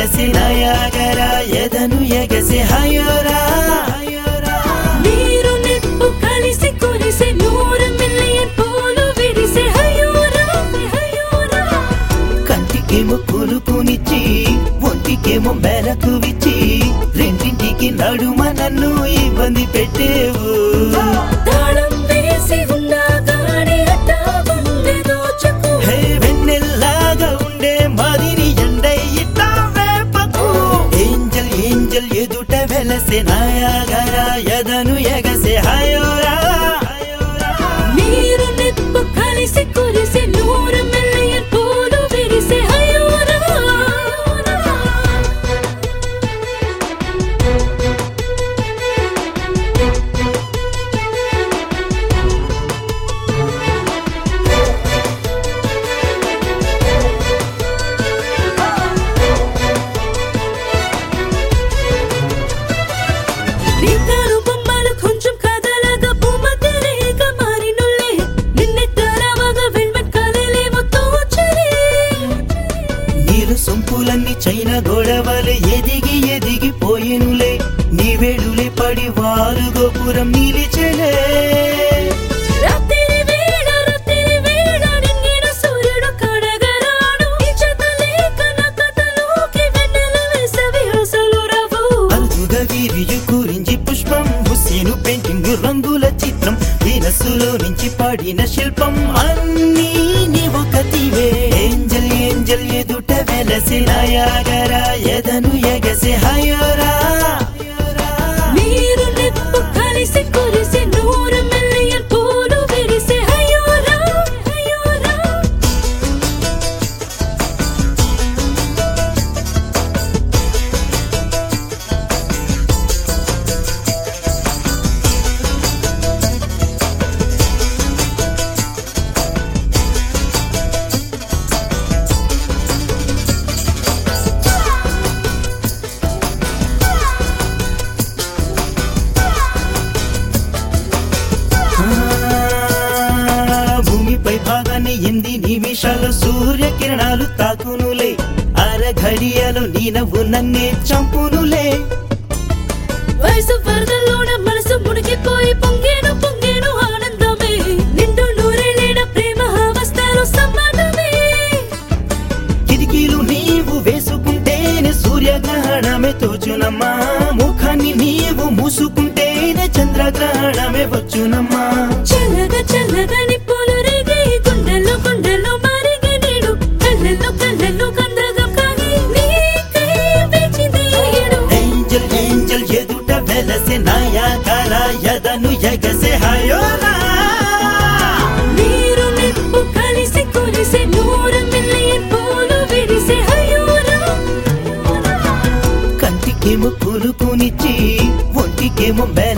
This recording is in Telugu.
ఎగసి నయాగరా ఎదను ఎగసి హయోరా నీరు నిప్పు కలిసి కురిసే 100 మిలియన్ పూలు విరిసే హయోరా హయోరా కంటికేమో కులుకునిచ్చి ఒంటికేమో మెలకు విచ్చి రెండింటికి నడుమ నన్ను ఇబ్బంది పెట్టేవు తాళం వేసి ఉన్నా గాని అట్టా గుండె దోచకు హే వెన్నెల్లాగా ఉండే మదిని ఎండై ఇట్టా వేపకు ఏంజల్ ఏంజల్ ఎదుట వెలసే నయాగరా ఎదను ఎగసే హయోరా నీరు నిప్పు కలిసి కురిసే 100 మిలియన్ పూలు విరిసే హయోరా నిద్దారు బొమ్మలు కొంచెం కదలగా భూమధ్యరేఖ మారినులే నిన్నే తరవగా వెల్వెట్ కలలేమో తోచలే నీరు సొంపులన్నీ చైన గొడవలు ఎదిగి ఎదిగి పోయినులే నీ వేడులే పడి వారు గోపురం నిలిచెలే రాత్రి వేళ నింగిన సూర్యుడు కడగరాడు ఈ చేతలేక నా కథలోకి వెన్నెల వేసవి అసలు రావు అరుదుగా వీరియు గురించి పుష్పం హుస్సేను పెయింటింగ్ రంగుల చిత్రం వీనస్సులో నుంచి పాడిన శిల్పం అన్నీ నీ ఒకటివే ఏంజల్ ఏంజల్ ఎదుట వెలసి నయాగరా ఎదను ఎగసి హయోరా నీరు నిప్పు కలిసి కురిసే 100 మిలియన్ పూలు విరిసే హయోరా హయోరా భూమిపై భాగాన్ని 8 నిమిషాలు సూర్యకిరణాలు తాకునులే అర ఘడియలో నీ నవ్వు నన్నే చంపునులే వయసు వరదలోన మనసు మునిగిపోయి పొంగేను ఆనందమే నిండు నూరేళ్ళ ప్రేమ అవస్థలో సమానమే కిటికీలు నీవు వేసుకుంటేనే సూర్యగ్రహణమే తోచునమ్మా ముఖాన్ని నీవు మూసుకుంటేనే చంద్రగ్రహణమే వచ్చునమ్మా చల్లగా చల్లగా నిప్పులు రేగి గుండెల్లో మరిగి నీడు కళ్ళల్లో కంద్రగం కాగి నీకై వేచింది ఏడు ఏంజల్ ఏంజల్ ఎదుట వెలసే నయాగరా ఎదను ఎగసే హయోరా నీరు నిప్పు కలిసి కురిసే 100 మిలియన్ పూలు విరిసే హయోరా కంటికేమో కులుకునిచ్చి ఒంటికేమో